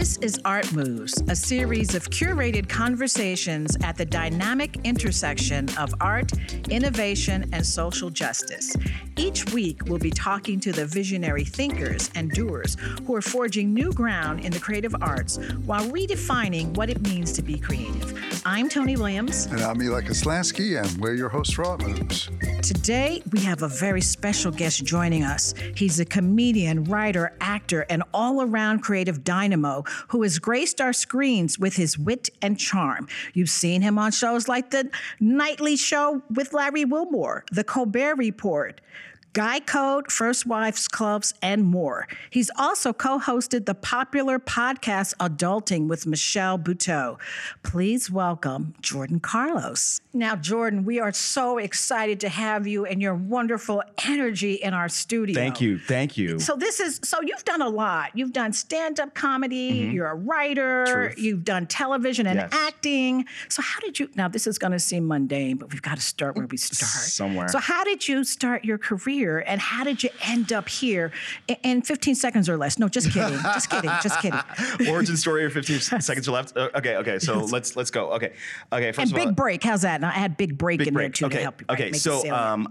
This is Art Moves, a series of curated conversations at the dynamic intersection of art, innovation, and social justice. Each week, we'll be talking to the visionary thinkers and doers who are forging new ground in the creative arts while redefining what it means to be creative. I'm Tony Williams. And I'm Eli Koslansky, and we're your hosts for Art Moves. Today, we have a very special guest joining us. He's a comedian, writer, actor, and all-around creative dynamo who has graced our screens with his wit and charm. You've seen him on shows like The Nightly Show with Larry Wilmore, The Colbert Report, Guy Code, First Wives Clubs, and more. He's also co-hosted the popular podcast Adulting with Michelle Buteau. Please welcome Jordan Carlos. Now, Jordan, we are so excited to have you and your wonderful energy in our studio. Thank you. So you've done a lot. You've done stand-up comedy, you're a writer, Truth. You've done television and Yes. acting. So how did you, now this is gonna seem mundane, but we've got to start where we start. Somewhere. So how did you start your career and how did you end up here in 15 seconds or less? No, just kidding, just kidding. Origin story or 15 seconds are left. Okay. So let's go. Okay. First And of all, big break, how's that? Now I had big break in there too Okay. to help you. Okay. Make it So salient.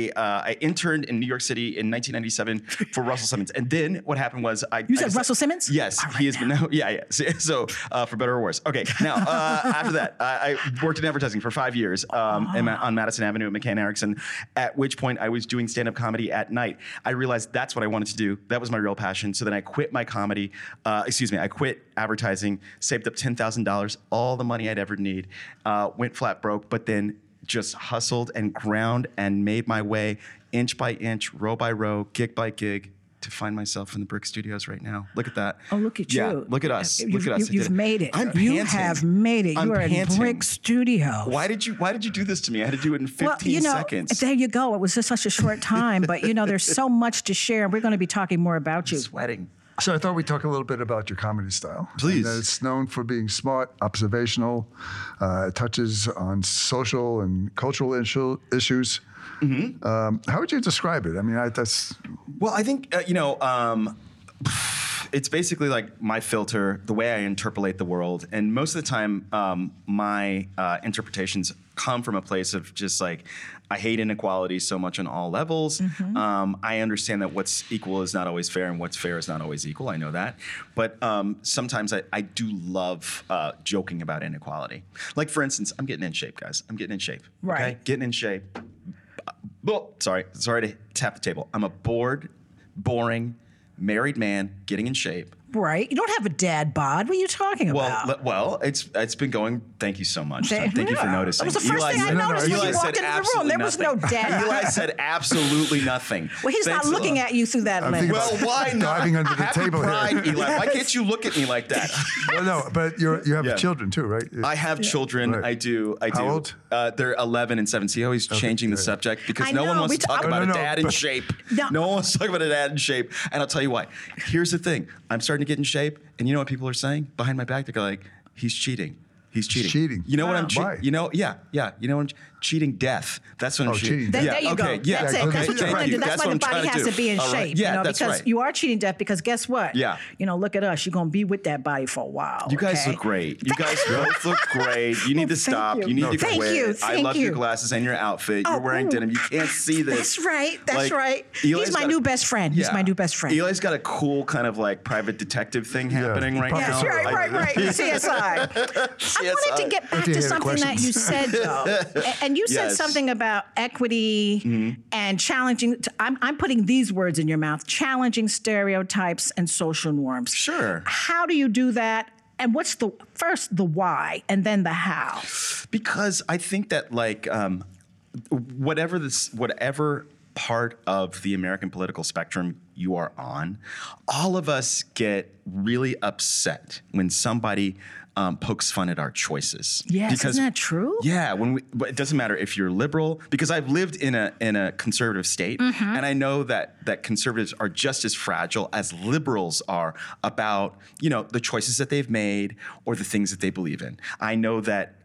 I interned in New York City in 1997 for Russell Simmons, and then what happened was You said Russell Simmons? Yes, All right, he has been. No, yeah. So for better or worse. Okay. Now after that, I worked in advertising for 5 years on Madison Avenue at McCann Erickson. At which point I was doing stand-up comedy at night. I realized that's what I wanted to do. That was my real passion. So then I quit my comedy. I quit advertising. Saved up $10,000, all the money I'd ever need. Went flat broke, but then just hustled and ground and made my way inch by inch, row by row, gig by gig, to find myself in the Brick Studios right now. Look at that. Oh, look at Yeah, you. look at us. Look at us. I You've did it. made it. I'm You panting. have made it. I'm You are in panting. Brick Studios. Why did you do this to me? I had to do it in 15 seconds. There you go. It was just such a short time, but there's so much to share. We're going to be talking more about you. Sweating. So I thought we'd talk a little bit about your comedy style. Please. And it's known for being smart, observational, it touches on social and cultural issues. How would you describe it? I mean, that's... Well, I think, it's basically like my filter, the way I interpolate the world. And most of the time, my interpretations come from a place of just like, I hate inequality so much on all levels. I understand that what's equal is not always fair and what's fair is not always equal. I know that. But sometimes I do love joking about inequality. Like, for instance, I'm getting in shape, guys. I'm getting in shape. Right. Okay? Getting in shape. Well, sorry to tap the table. I'm a bored, boring, married man getting in shape. Right. You don't have a dad bod. What are you talking about? Well, it's been going. Thank you so much. Thank you for noticing. That was the first thing I noticed when you walked into the room. There was no dad bod. Eli said absolutely nothing. Well, he's Thanks not a looking lot. at you through that lens. Well, why not? Diving under the Happy table here. pride, Eli. Why can't you look at me like that? Well, no, but you have Yeah. children too, right? I have children. Right. I do. How old? They're 11 and 7. See how he's changing the yeah. subject? Because I no one know, wants we to talk talk- about No, a dad in but- shape. No. No one wants to talk about a dad in shape. And I'll tell you why. Here's the thing. I'm starting to get in shape. And you know what people are saying? Behind my back, they're like, he's cheating. He's cheating. Cheating. You know what Wow. I'm cheating? Why? You know, yeah. You know what I'm cheating death. That's what I'm cheating. cheating There death. you go. Okay, yeah. That's it. okay, That's what you're thank going to you. do. That's why what the I'm body trying has to be in All right. shape. Yeah, that's because right. you are cheating death. Because guess what? Yeah. Look at us. You're going to be with that body for a while. You guys okay? look great. You guys both look great. You need to thank stop. you. You need No, to thank quit. you. I Thank love you. your glasses and your outfit. Oh, You're wearing ooh. denim. You can't see this. That's right. That's Like, right. Eli's He's my got new a- best friend. He's Yeah. my new best friend. Eli's got a cool kind of like private detective thing happening right Yes, now. right. CSI. I wanted to get back you to hear the something that you said, though. And you said Yes. something about equity and challenging. I'm putting these words in your mouth: challenging stereotypes and social norms. Sure. How do you do that? And what's the why and then the how? Because I think that like whatever part of the American political spectrum you are on, all of us get really upset when somebody pokes fun at our choices. Yes, isn't that true? Yeah, but it doesn't matter if you're liberal, because I've lived in a conservative state, and I know that conservatives are just as fragile as liberals are about the choices that they've made or the things that they believe in. I know that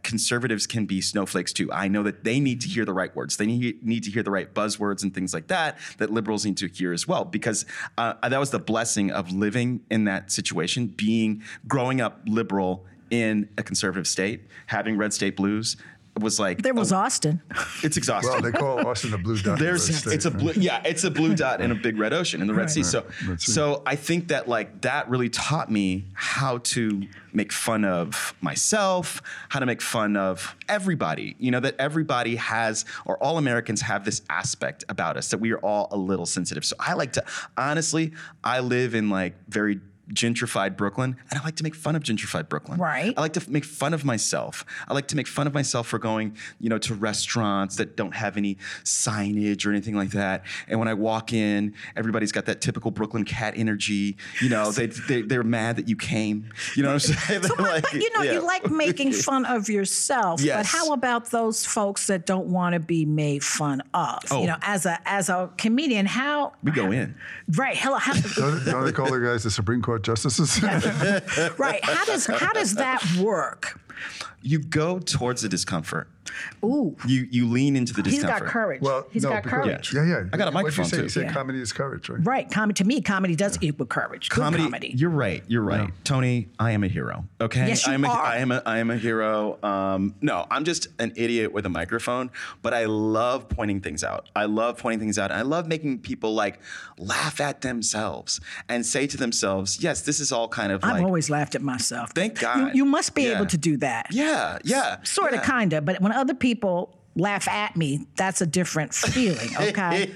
conservatives can be snowflakes too. I know that they need to hear the right words. They need to hear the right buzzwords and things like that liberals need to hear as well, because that was the blessing of living in that situation, growing up liberal in a conservative state, having red state blues. Was like there was Austin. It's exhausting. Well, they call Austin the blue dot. It's a blue dot in a big red ocean in the Red Sea. So I think that like that really taught me how to make fun of myself, how to make fun of everybody. You know, that everybody has, or all Americans have this aspect about us that we are all a little sensitive. So I live in like very gentrified Brooklyn, and I like to make fun of gentrified Brooklyn. Right. I like to make fun of myself. I like to make fun of myself for going, to restaurants that don't have any signage or anything like that. And when I walk in, everybody's got that typical Brooklyn cat energy. They're mad that you came. You know what I'm saying? But you like making fun of yourself. Yes. But how about those folks that don't want to be made fun of? Oh. As a comedian, how we go in. Right. Don't they call their guys the Supreme Court justices? Right. How does that work? You go towards the discomfort. Ooh. You lean into the discomfort. He's got courage. Well, he's got courage. Yeah. I got a microphone too. You say Yeah. comedy is courage, right? Right. To me, comedy does equal courage. Good comedy. You're right. Yeah. Tony, I am a hero. Okay. Yes, you are. I am a hero. No, I'm just an idiot with a microphone, but I love pointing things out. I love making people like laugh at themselves and say to themselves, yes, this is all kind of like. I've always laughed at myself. Thank God. You must be able to do that. Yeah. Sort of, kind of. But when other people laugh at me, that's a different feeling, okay?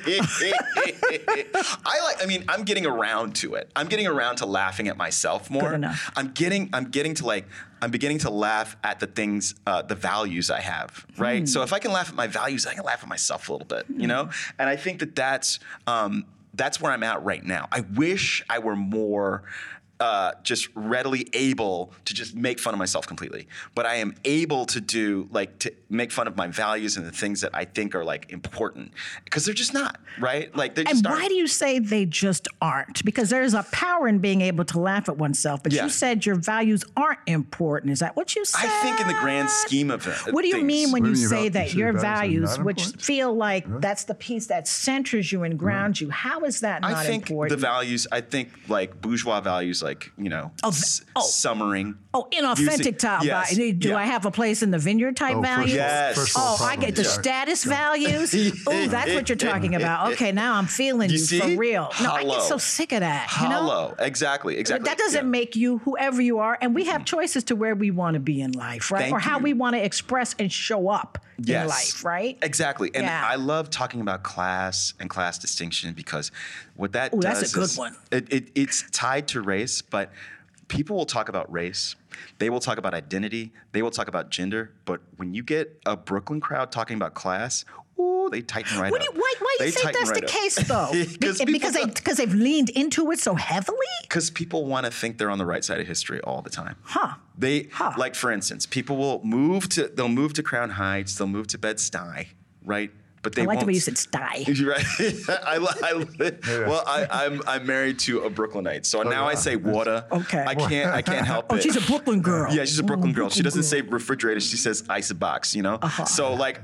I'm getting around to it. I'm getting around to laughing at myself more. Good enough. I'm beginning to laugh at the things, the values I have, right? So if I can laugh at my values, I can laugh at myself a little bit, And I think that's where I'm at right now. I wish I were more just readily able to just make fun of myself completely. But I am able to to make fun of my values and the things that I think are like important, because they're just not, right? Like they just aren't. Why do you say they just aren't? Because there's a power in being able to laugh at oneself. But you said your values aren't important. Is that what you said? I think in the grand scheme of it. What do you mean when you say that your values, not which important? feel like that's the piece that centers you and grounds you, how is that not I think important? the values, like bourgeois values, like, summering. Oh, inauthentic type values. Do I have a place in the vineyard type values? Yes. First world I get the status values. Oh, that's what you're talking about. Okay, now I'm feeling you see? for real. No, I get Hollow. so sick of that. Hollow. Exactly. That doesn't make you whoever you are, and we have choices to where we want to be in life, right? Thank or how you. we want to express and show up Yes. in life, right? Exactly. And Yeah. I love talking about class and class distinction, because what that does that's a good is one. It's tied to race, but people will talk about race. They will talk about identity. They will talk about gender. But when you get a Brooklyn crowd talking about class, ooh, they tighten right up. Why do you think that's the case, though? Because they've leaned into it so heavily? Because people want to think they're on the right side of history all the time. Huh. Like, for instance, people will move to Crown Heights, they'll move to Bed-Stuy, right? But they I like won't. the way you said sty. You're right. I'm married to a Brooklynite, so now I say water. Okay. I can't help it. Oh, she's a Brooklyn girl. Yeah, she's a Brooklyn girl. She doesn't Brooklyn say refrigerator. She says ice box. Uh-huh. So like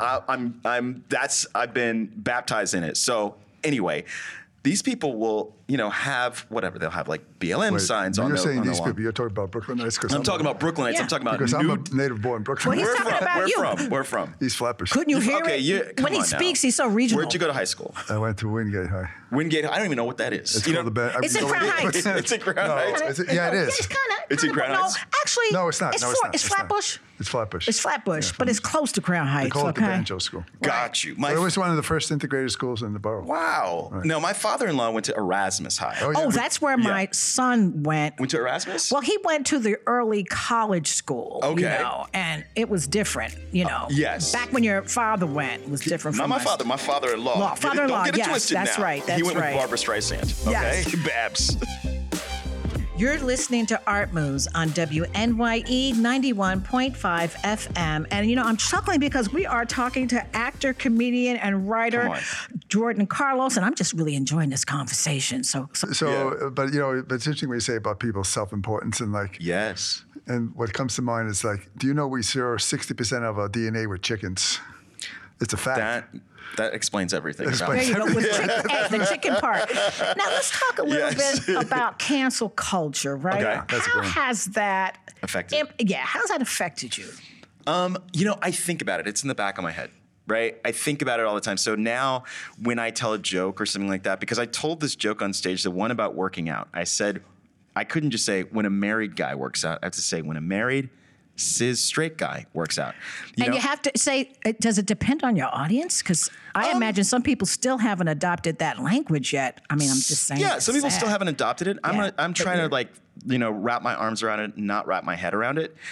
I've been baptized in it. So anyway, these people will have whatever. They'll have like BLM signs on You're their saying on these their lawn. people. You're talking about Brooklynites. I'm talking about Brooklynites. Yeah. I'm talking about Because I'm a nude. native-born Brooklyn. Well, he's talking about you. Where from? East Flatbush. Couldn't you hear Okay, it? come When he on now. speaks, he's so regional. Where'd you go to high school? I went to Wingate High. Wingate. I don't even know what that is. It's called the band. It's in Crown Heights. It's in Crown No, Heights. yeah, it is. It's kind of. It's in Crown Heights? No, actually. No, it's not. It's, No, it's not. It's It's not. Flatbush. It's Flatbush. It's Flatbush, Yeah, but it's close to Crown Heights. They call it the okay. Banjo School. Got you. It was one of the first integrated schools in the borough. Wow. No, my father-in-law went to Erasmus High. Oh, yeah. Oh, that's where my son went. Went to Erasmus? Well, he went to the early college school. Okay. And it was different. yes. Back when your father went, it was different Not from my us. father, my father-in-law. Father-in-law, Don't get it yes, twisted that's now. right, that's He went right. with Barbara Streisand. Okay, Yes. Babs. You're listening to Art Moves on WNYE 91.5 FM. And, I'm chuckling because we are talking to actor, comedian, and writer Come on. Jordan Carlos, and I'm just really enjoying this conversation. So But it's interesting what you say about people's self-importance and like. Yes. And what comes to mind is like, do you know we share 60% of our DNA with chickens? It's a fact. That explains everything. there you go, with the chicken part. Now let's talk a little bit about cancel culture, right? Okay. How has that affected? How's that affected you? I think about it. It's in the back of my head, right? I think about it all the time. So now when I tell a joke or something like that, because I told this joke on stage, the one about working out, I said, I couldn't just say when a married guy works out. I have to say when a married cis straight guy works out. You have to say, does it depend on your audience? Because I imagine some people still haven't adopted that language yet. I mean, I'm just saying. Yeah, some people still haven't adopted it. I'm trying to wrap my arms around it, not wrap my head around it.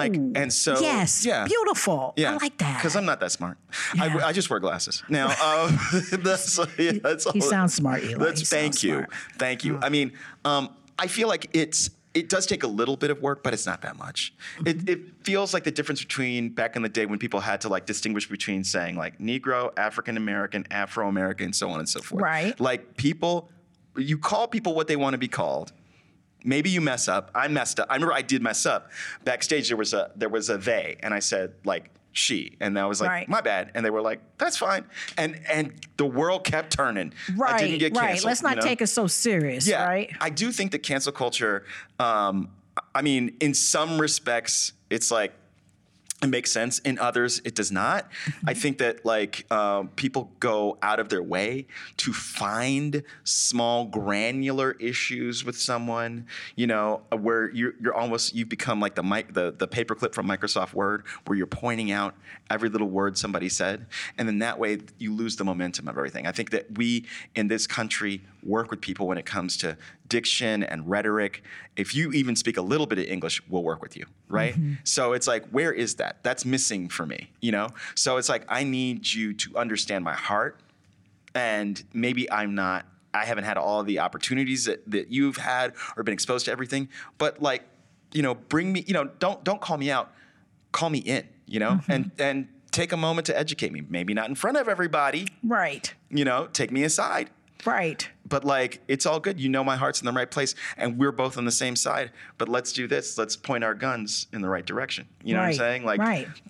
Yes, beautiful. Yeah, I like that. Because I'm not that smart. Yeah. I just wear glasses. Now, that's all. He sounds smart, Eli. Thank you. I mean, I feel like it does take a little bit of work, but it's not that much. It feels like the difference between back in the day when people had to like distinguish between saying like Negro, African American, Afro American, so on and so forth. Right. Like you call people what they want to be called. Maybe you mess up. I messed up. I remember I did mess up. Backstage there was a they, and I said like she, and I was like, my bad, and they were like, that's fine, and the world kept turning. Right, I didn't get canceled. Right. Let's not take it so serious. Yeah, right. I do think that cancel culture. I mean, in some respects, it's like it makes sense. In others, it does not. I think that like people go out of their way to find small granular issues with someone, where you've become like the paperclip from Microsoft Word, where you're pointing out every little word somebody said, and then that way you lose the momentum of everything. I think that we in this country work with people when it comes to diction and rhetoric. If you even speak a little bit of English, we'll work with you, right? Mm-hmm. So it's like, where is that? That's missing for me, So it's like, I need you to understand my heart, and maybe I haven't had all the opportunities that you've had or been exposed to everything, but like, bring me, don't call me out, call me in, mm-hmm. and take a moment to educate me. Maybe not in front of everybody. Right. Take me aside. Right. But like, it's all good. My heart's in the right place, and we're both on the same side. But let's do this. Let's point our guns in the right direction. You know what I'm saying? Like,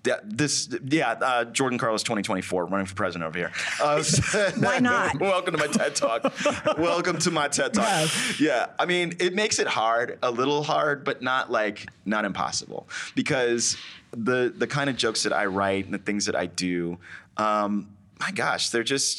Jordan Carlos 2024, running for president over here. Why not? Welcome to my TED Talk. Welcome to my TED Talk. Yes. Yeah. I mean, it makes it hard, a little hard, but not impossible. Because the kind of jokes that I write and the things that I do, my gosh, they're just,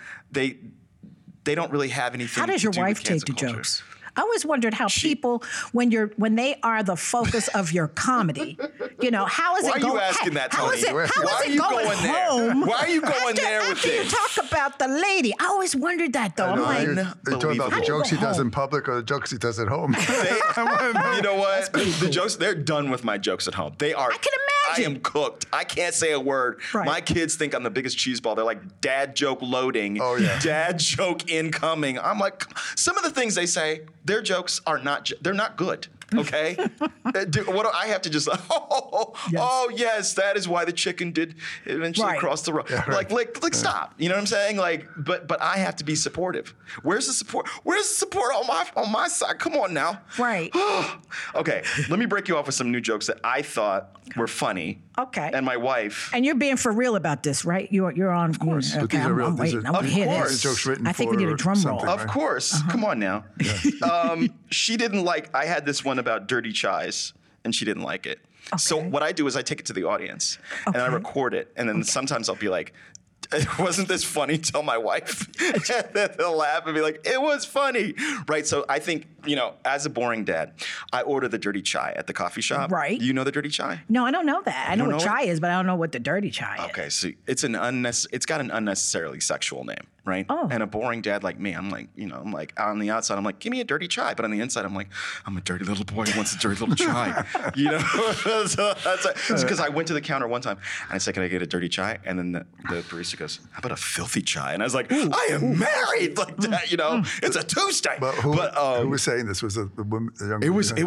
they don't really have anything. How does your wife take the jokes? I always wondered how people, when they are the focus of your comedy, how is it going? Why are you asking that, Tony? Why are you going there? Why are you going there with after this? You talk about the lady. I always wondered that, though. I'm like, are you talking about the jokes he does in public or the jokes he does at home? You know what? The jokes, they're done with my jokes at home. They are. I can imagine. I am cooked. I can't say a word. Right. My kids think I'm the biggest cheeseball. They're like, dad joke loading. Oh, yeah. Dad joke incoming. I'm like, some of the things they say, their jokes are they're not good. Okay? What do I have to just, yes, that is why the chicken did eventually cross the road. Yeah, right. Like stop. You know what I'm saying? Like, but I have to be supportive. Where's the support? Where's the support on my side? Come on now. Right. Okay, let me break you off with some new jokes that I thought were funny. Okay. And my wife. And you're being for real about this, right? You're on. Of course. Okay, I'm waiting. I'm of course. Jokes written I think we need a drum roll. Of course. Uh-huh. Come on now. Yeah. She didn't I had this one about dirty chais, and she didn't like it. Okay. So what I do is I take it to the audience, and I record it, and then sometimes I'll be like, wasn't this funny? Tell my wife. And then they'll laugh and be like, it was funny. Right? So I think, as a boring dad, I order the dirty chai at the coffee shop. Right. You know the dirty chai? No, I don't know that. I know what chai is, but I don't know what the dirty chai is. Okay, so it's got an unnecessarily sexual name, right? Oh. And a boring dad like me, I'm like on the outside, I'm like, give me a dirty chai. But on the inside, I'm like, I'm a dirty little boy who wants a dirty little chai. So that's because I went to the counter one time and I said, can I get a dirty chai? And then the barista goes, how about a filthy chai? And I was like, I am married like that, it's a Tuesday. But who was saying this? Was the woman, the young It was a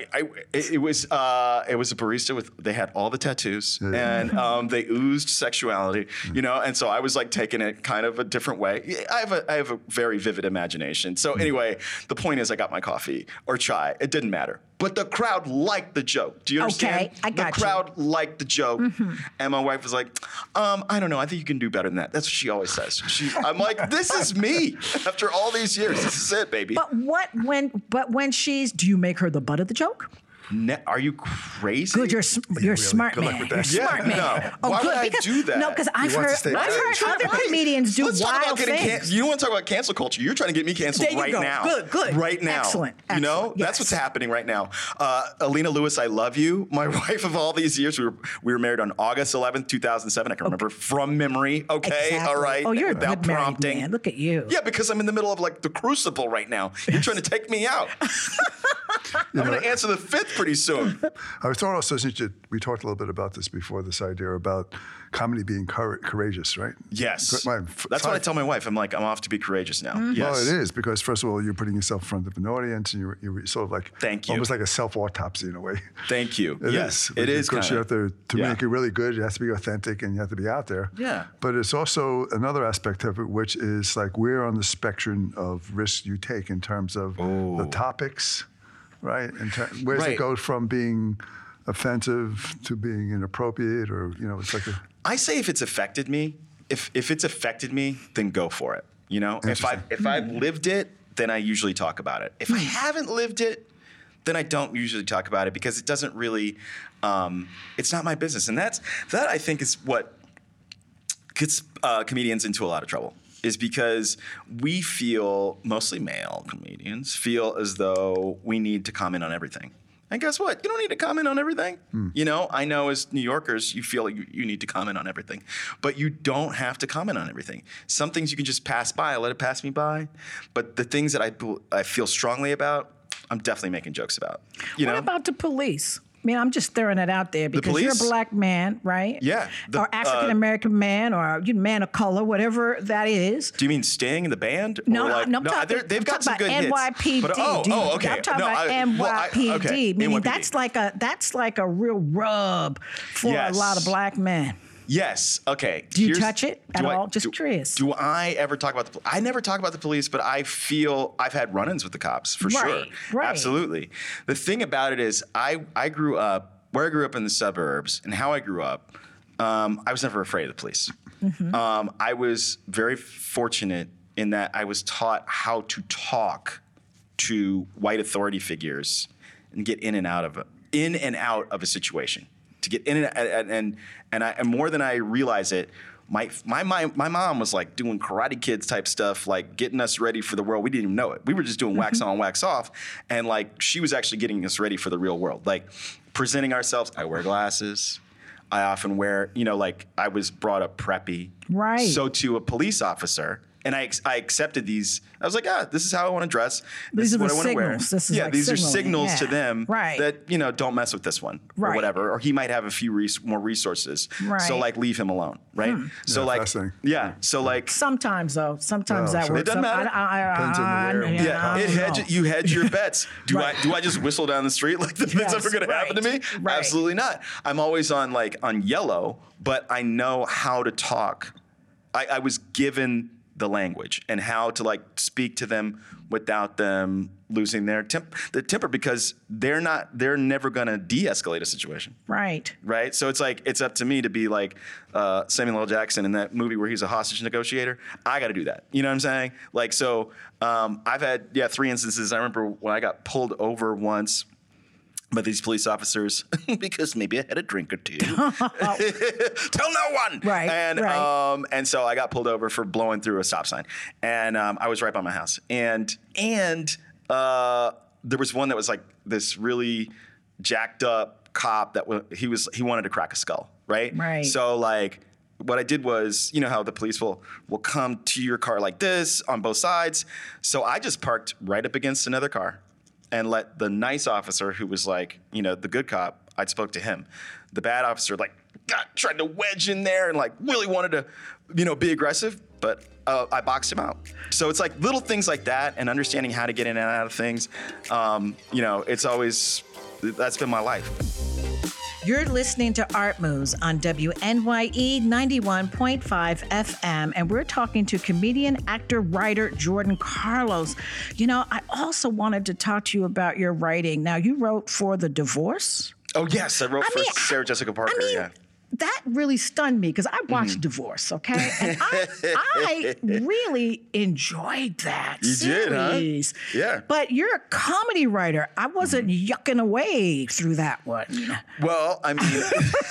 barista they had all the tattoos and they oozed sexuality, and so I was like taking it kind of a different way. I have a very vivid imagination. So anyway, the point is I got my coffee or chai. It didn't matter. But the crowd liked the joke. Do you understand? Okay, I got The crowd liked the joke. And my wife was like, I don't know. I think you can do better than that. That's what she always says. I'm like, this is me. After all these years, this is it, baby. But when she's, do you make her the butt of the joke? Are you crazy? Good, you're a smart Good luck man. with You're a that. smart man. No. Oh, Why good, would I because, do that? No, because I've wants to heard stay other Right. comedians do Let's talk about wild getting things. You don't want to talk about cancel culture. You're trying to get me canceled There you right go. now. Good. Right now. Excellent. You know, Excellent. Yes. that's what's happening right now. Alina Lewis, I love you. My wife of all these years. We were married on August 11th, 2007. I can remember from memory. Okay, Exactly. all right. Oh, you're a without good married prompting. man. Look at you. Yeah, because I'm in the middle of like the crucible right now. You're trying to take me out. I'm going to answer the fifth pretty soon. I was thought also, since we talked a little bit about this before, this idea about comedy being courageous, right? Yes. That's That's what I tell my wife. I'm like, I'm off to be courageous now. Yes. Well, it is, because first of all, you're putting yourself in front of an audience, and you're sort of like, Thank you. almost like a self-autopsy in a way. Thank you. It Yes, is. it is Because you have to Yeah. make it really good, you have to be authentic, and you have to be out there. Yeah. But it's also another aspect of it, which is like where on the spectrum of risk you take in terms of the topics, right? Where does Right. it go from being offensive to being inappropriate, or it's like I say if it's affected me, if it's affected me, then go for it. You know, if I've lived it, then I usually talk about it. If I haven't lived it, then I don't usually talk about it, because it doesn't really, it's not my business. And that I think is what gets comedians into a lot of trouble, is because we feel, mostly male comedians, feel as though we need to comment on everything. And guess what? You don't need to comment on everything. You know, I know as New Yorkers, you feel like you need to comment on everything. But you don't have to comment on everything. Some things you can just pass by, let it pass me by. But the things that I feel strongly about, I'm definitely making jokes about. You What know? about the police? I mean, I'm just throwing it out there because you're a police? black man, right? Yeah. Or African American man, or you man of color, whatever that is. Do you mean Sting in the band? No, Or like, no, I'm talking, they've I'm got talking some good about hits. NYPD. But, okay. I'm talking No, about NYPD. okay. Meaning NYPD. that's like a real rub for Yes. a lot of black men. Yes. Okay. Do you touch it at do I- all? Just curious. Do I ever talk about the police? I never talk about the police, but I feel I've had run-ins with the cops for sure. Right. Absolutely. The thing about it is I grew up, where I grew up in the suburbs and how I grew up, I was never afraid of the police. I was very fortunate in that I was taught how to talk to white authority figures and get in and out of a situation. To get in and more than I realize it, my mom was like doing Karate Kids type stuff, like getting us ready for the world. We didn't even know it. We were just doing wax on, wax off, and like she was actually getting us ready for the real world, like presenting ourselves. I wear glasses. I often wear, like I was brought up preppy. Right. So to a police officer. And I accepted these. I was like, this is how I want to dress. These This are is what the I want to wear. signals. This is like these are signaling. signals to Yeah. them Right. that, don't mess with this one or Right. whatever. Or he might have a few more resources. Right. So like leave him alone, right? So Yeah, like, fascinating. yeah. So like, Sometimes though, sometimes that so works. it doesn't matter. Depends on the wear. yeah, you hedge your bets. Do I just whistle down the street like nothing's Yes, ever going to happen to me? right. Absolutely not. I'm always on yellow, but I know how to talk. I was given the language and how to speak to them without them losing their temper, because they're never going to de-escalate a situation. Right. Right. So it's up to me to be like Samuel L. Jackson in that movie where he's a hostage negotiator. I got to do that. You know what I'm saying? I've had 3 instances. I remember when I got pulled over once by these police officers because maybe I had a drink or two. Tell no one. Right, And right. And so I got pulled over for blowing through a stop sign, and I was right by my house, and there was one that was like this really jacked up cop that he wanted to crack a skull, right? Right. So what I did was, how the police will come to your car like this on both sides. So I just parked right up against another car and let the nice officer who was the good cop, I spoke to him. The bad officer tried to wedge in there and really wanted to, be aggressive, but I boxed him out. So it's little things like that and understanding how to get in and out of things. It's always, that's been my life. You're listening to Art Moves on WNYE 91.5 FM, and we're talking to comedian, actor, writer Jordan Carlos. You know, I also wanted to talk to you about your writing. Now, you wrote for The Divorce? Oh, yes. I wrote for Sarah Jessica Parker. That really stunned me because I watched Divorce, okay? And I really enjoyed that series. Did, huh? Yeah. But you're a comedy writer. I wasn't yucking away through that one. Well, I mean...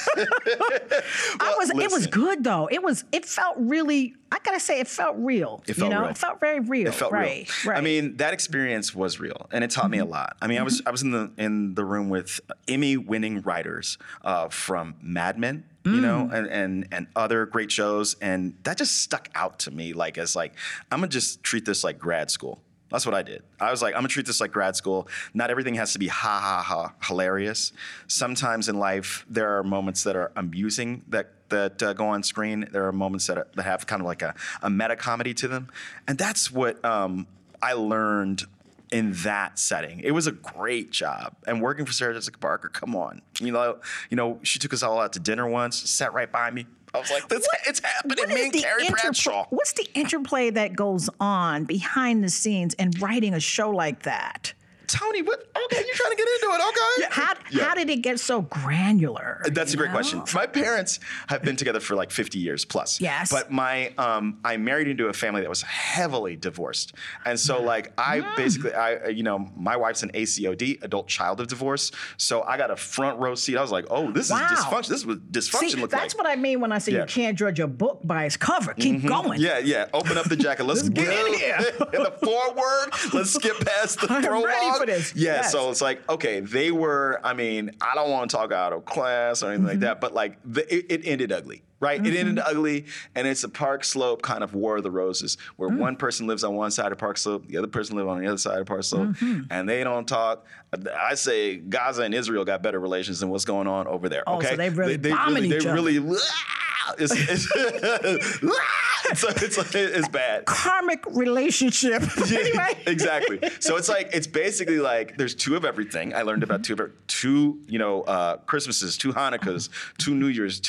It was good, though. It felt really... I gotta say, it felt real. It felt real. It felt very real. It felt real. Right. I mean, that experience was real, and it taught me a lot. I mean, I was in the room with Emmy-winning writers from Mad Men, you know, and other great shows, and that just stuck out to me. I'm gonna just treat this like grad school. That's what I did. I was like, I'm gonna treat this like grad school. Not everything has to be hilarious. Sometimes in life, there are moments that are amusing that go on screen. There are moments that have kind of like a meta comedy to them. And that's what I learned in that setting. It was a great job. And working for Sarah Jessica Parker, come on. You know, she took us all out to dinner once, sat right by me. I was like, it's happening. Me and Carrie Bradshaw. What's the interplay that goes on behind the scenes in writing a show like that? Tony, what? Okay, you're trying to get into it. Okay. How did it get so granular? That's a great question. My parents have been together for like 50 years plus. Yes. But I married into a family that was heavily divorced. And so my wife's an ACOD, adult child of divorce. So I got a front row seat. I was like, oh, this is dysfunction. This is what dysfunction looks like. That's what I mean when I say you can't judge a book by its cover. Keep going. Yeah. Open up the jacket. Let's get in here. In the foreword, let's skip past the prologue. Ready for this. Yeah, yes. So it's like, okay, they were, I mean, I don't want to talk out of class or anything like that, but like it ended ugly, right? It ended ugly, and it's a Park Slope kind of War of the Roses, where one person lives on one side of Park Slope, the other person lives on the other side of Park Slope, and they don't talk. I say Gaza and Israel got better relations than what's going on over there, okay? So they really bombing each other. It's bad. Karmic relationship. Anyway. Exactly. So it's basically like there's two of everything. I learned about two Christmases, two Hanukkahs, two New Year's,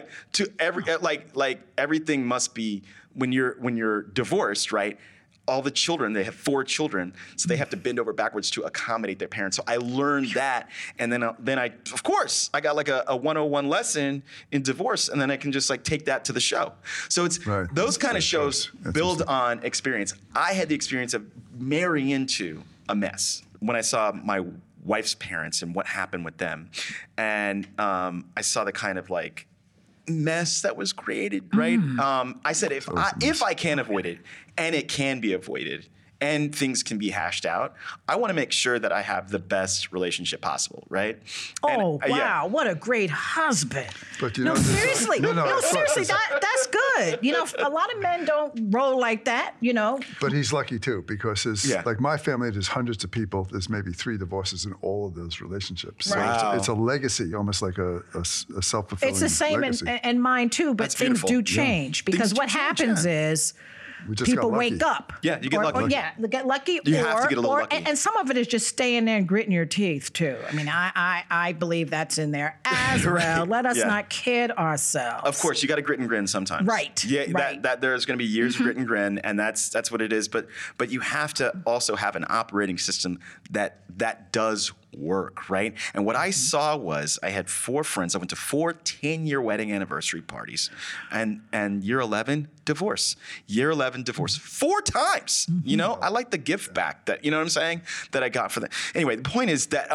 everything must be when you're divorced, right? All the children, they have 4 children, so they have to bend over backwards to accommodate their parents. So I learned that, and then I of course, I got like a 101 lesson in divorce, and then I can just like take that to the show. So it's those kind of shows build on experience. I had the experience of marrying into a mess when I saw my wife's parents and what happened with them, and I saw the kind of like mess that was created, right? I said, if I can avoid it, and it can be avoided, and things can be hashed out, I want to make sure that I have the best relationship possible, right? Oh, wow. What a great husband. But seriously. Seriously, that's good. You know, a lot of men don't roll like that, you know. But he's lucky, too, because like my family, there's hundreds of people. There's maybe 3 divorces in all of those relationships. Right. So it's a legacy, almost like a self-fulfilling It's the same in mine, too, but things do change. Because what happens is... people wake up. Yeah, you get lucky. They get lucky. You have to get a little lucky. And some of it is just staying there and gritting your teeth, too. I mean, I believe that's in there as well. Let us not kid ourselves. Of course, you got to grit and grin sometimes. Right. Yeah, right. That there's going to be years of grit and grin, and that's what it is. But you have to also have an operating system that does work, right? And what I saw was I had 4 friends. I went to 4 10-year wedding anniversary parties, and year 11 divorce. Year 11 divorce 4 times. You know, I like the gift back that, you know what I'm saying, that I got for them. Anyway, the point is that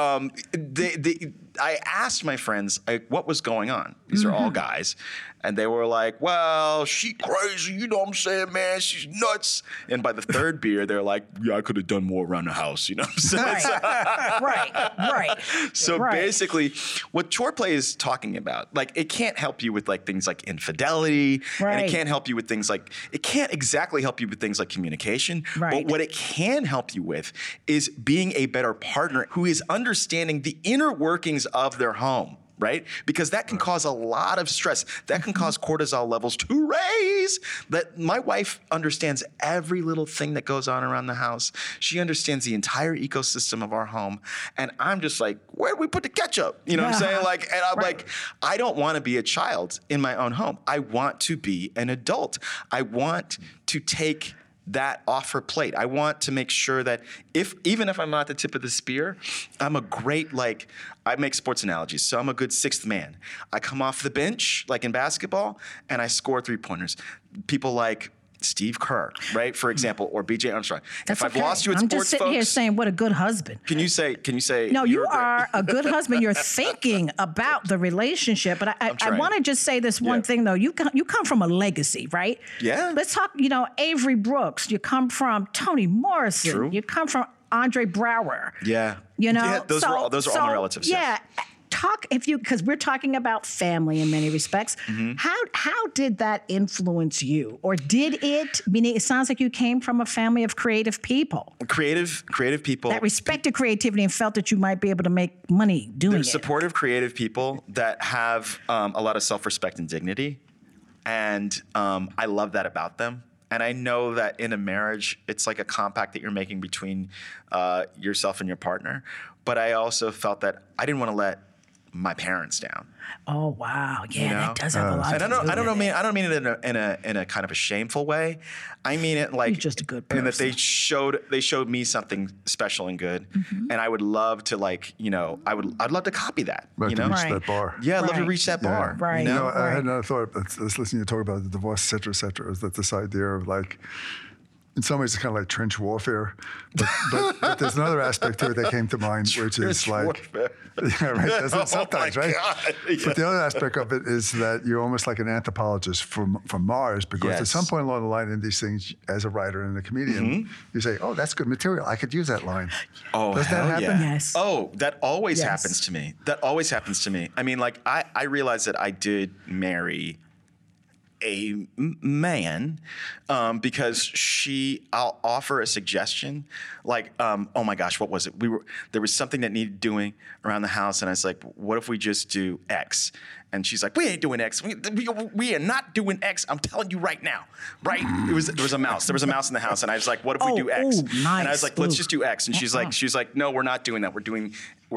I asked my friends what was going on. These are all guys. And they were like, well, she crazy. You know what I'm saying, man? She's nuts. And by the 3rd beer, they're like, yeah, I could have done more around the house. You know what I'm saying? Right. So basically, what chore play is talking about, like, it can't help you with like things like infidelity. And it can't help you with things like, it can't exactly help you with things like communication. But what it can help you with is being a better partner who is understanding the inner workings of their home. right? Because that can cause a lot of stress. That can cause cortisol levels to raise. That my wife understands every little thing that goes on around the house. She understands the entire ecosystem of our home. And I'm just like, where do we put the ketchup? You know what I'm saying? Like, and I'm like, I don't want to be a child in my own home. I want to be an adult. I want to take that off her plate. I want to make sure that even if I'm not the tip of the spear, I'm a great, like, I make sports analogies. So I'm a good sixth man. I come off the bench, like in basketball, and I score 3-pointers. People like Steve Kerr, right, for example, or B.J. Armstrong. That's if I've lost you at I'm sports, just sitting here folks, saying, what a good husband. Can you say? No, you are a good husband. You're thinking about the relationship. But I want to just say this one thing, though. You come from a legacy, right? Yeah. Let's talk, Avery Brooks. You come from Toni Morrison. True. You come from Andre Braugher. Yeah. Those are all my relatives. Yeah. Because we're talking about family in many respects. How did that influence you, or did it? Meaning, it sounds like you came from a family of creative people. Creative people that respected creativity and felt that you might be able to make money doing it. They're supportive, creative people that have a lot of self-respect and dignity, and I love that about them. And I know that in a marriage, it's like a compact that you're making between yourself and your partner. But I also felt that I didn't want to let my parents down. Oh wow, yeah, that does have a lot. And I don't mean it in a kind of a shameful way. I mean it like you're just a good person. And that they showed me something special and good, and I would love to I'd love to copy that. Right, to reach that bar. Yeah, I'd love to reach that bar. Right. I had another thought. I was listening to you talk about the divorce, et cetera, is that this idea of like, in some ways, it's kind of like trench warfare, but there's another aspect to it that came to mind, which is like, yeah, right. Sometimes, right? Yeah. But the other aspect of it is that you're almost like an anthropologist from Mars, because at some point along the line in these things, as a writer and a comedian, you say, "Oh, that's good material. I could use that line." Oh, does that happen? Yeah. Yes. Oh, that always happens to me. That always happens to me. I mean, like I realized that I did marry a man because I'll offer a suggestion like, oh my gosh, what was it? There was something that needed doing around the house, and I was like, what if we just do X? And she's like, we ain't doing X. We are not doing X. I'm telling you right now, right? There was a mouse. There was a mouse in the house, and I was like, what if we do X? Nice. And I was like, let's just do X. And she's like, no, we're not doing that. We're doing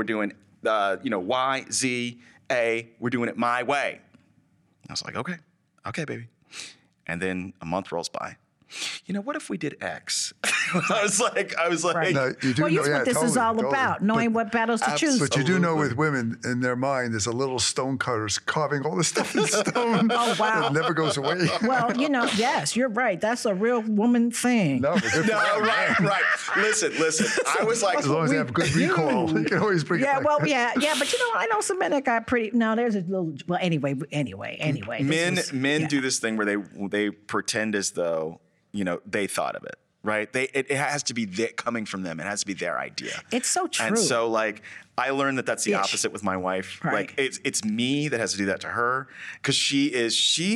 Y, Z, A. We're doing it my way. I was like, okay, baby. And then a month rolls by. What if we did X? I was like, right. No, you do well, know, what this is all about, knowing what battles to choose. But you do know with women, in their mind, there's a little stone cutters carving all this stuff in stone. Oh, wow. It never goes away. Well, yes, you're right. That's a real woman thing. No, right. Listen. I was like, as long as they have good recall, you can always bring it back. But I know some men that got pretty. No, there's a little. Well, anyway. Men do this thing where they pretend as though they thought of it, right? It has to be coming from them. It has to be their idea. It's so true. And so, like, I learned that that's the opposite with my wife. Right. Like, it's me that has to do that to her, because she is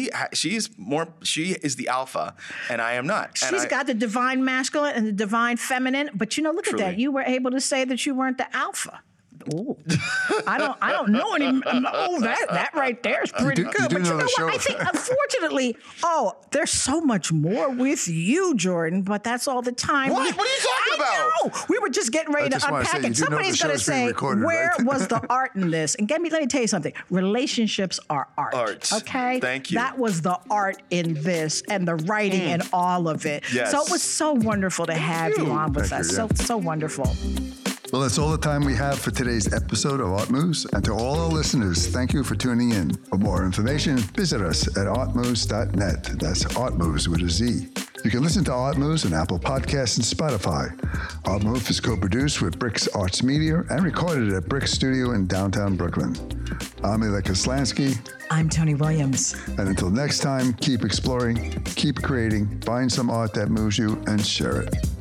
the alpha, and I am not. She's got the divine masculine and the divine feminine. But look at that. You were able to say that you weren't the alpha. Oh, I don't know any. Oh, that right there is pretty good. But you know what? I think, unfortunately, there's so much more with you, Jordan. But that's all the time. What are you talking about? I know. We were just getting ready to unpack it. Somebody's going to say, "Where was the art in this?" And let me tell you something. Relationships are art. Okay. Thank you. That was the art in this, and the writing and all of it. Yes. So it was so wonderful to have you on with us. So wonderful. Well, that's all the time we have for today's episode of Art Moves. And to all our listeners, thank you for tuning in. For more information, visit us at artmoves.net. That's Art Moves with a Z. You can listen to Art Moves on Apple Podcasts and Spotify. Art Move is co-produced with Bricks Arts Media and recorded at Bricks Studio in downtown Brooklyn. I'm Ilya Koslansky. I'm Toni Williams. And until next time, keep exploring, keep creating, find some art that moves you, and share it.